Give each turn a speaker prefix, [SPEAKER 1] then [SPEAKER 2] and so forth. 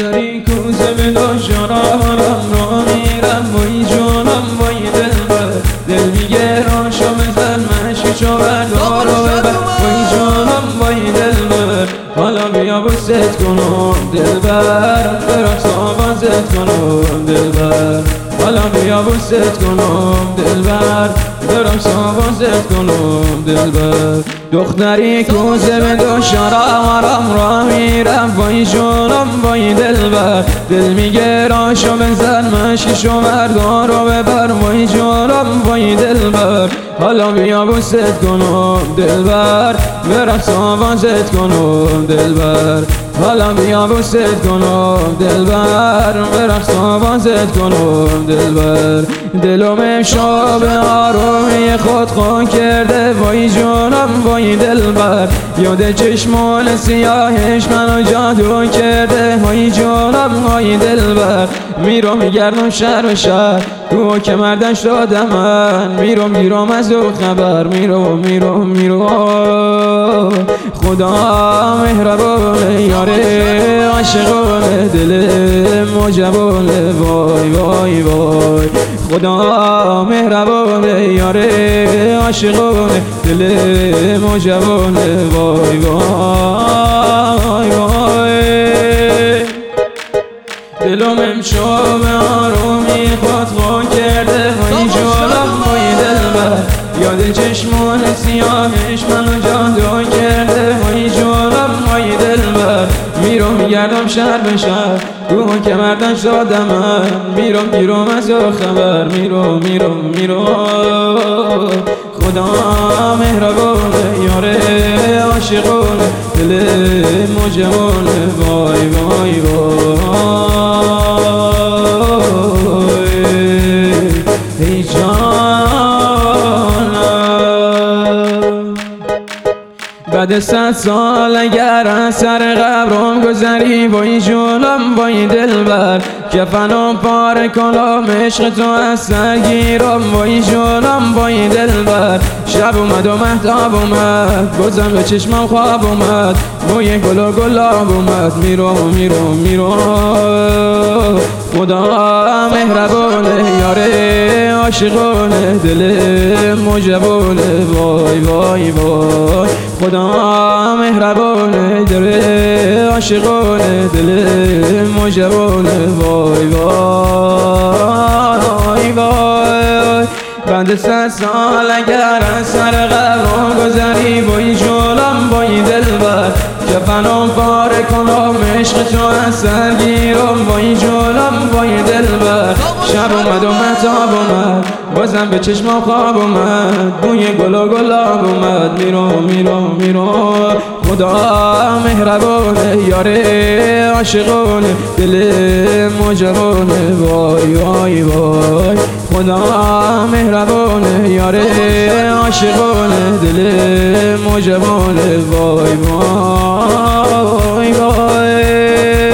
[SPEAKER 1] دختری کوزه به داشارم را میرم وای جانم وای دلبر دل میگه راشو بزن مشکشو بردار و ببر وای جانم وای دلبر حالا بیا بوست کنم دلبر برقص آوازت کنم دلبر حالا بیا بوست کنم دلبر برقص آوازت کنم دلبر دختری کوزه به داشارم را میرم وای جانم وای دلبر دل میگه راشو بزن مشکشو بردار و ببر وای جانم وای دلبر حالا بیا بوست کنم دلبر برقص آوازت کنم دلبر حالا بیا بوست کنم دلبر برقص آوازت کنم دلبر دلم امشب آرومی خود خون کرده وای جانم وای دلبر یاد چشمان سیاهش منو جادو کرده وای جانم وای دلبر میرم میگردم شهر به شهر تو که مردش دادم من میرم از او خبر میرم خدا مهربانه یاره عاشقانه دل مجبانه وای وای وای خدا مهربانه یاره عاشقانه دل مجبانه وای وای وای دلم امشب آرومی خود کرده وای جانم وای دلبر یاد چشمان سیاهش منو جادو کرده وای جانم وای دلبر میرم میگردم شهر به شهر تو که مردش دادم من میرم از او خبر میرم خدا مهربانه یاره عاشقانه دل مجبانه وای وای وای ای جانم بعد 100 سال اگر از سر قبرم گذری وای جانم وای دلبر کفنم پاره کنم عشق تو از سر گیرم وای جانم وای دلبر شب اومد و مهتاب اومد بازم به چشمم خواب اومد بوی گل و گلاب اومد میرم خدا مهربانه یاره عاشقانه دل مجبانه وای وای وای خدا مهربانه دل عاشقانه دل مجبانه وای وای وای بعد 100 سال اگر از سر قبرم گذری وای جانم وای دلبر کفنم پاره کنم عشق تو از سر گیرم وای جانم وای دلبر شب اومد و مهتاب اومد بازم به چشمم خواب اومد بوی گل و گلاب اومد میرم خدا مهربانه یاره عاشقانه دل مجبانه وای وای وای خدا مهربانه یاره عاشقانه دل مجبانه وای وای وای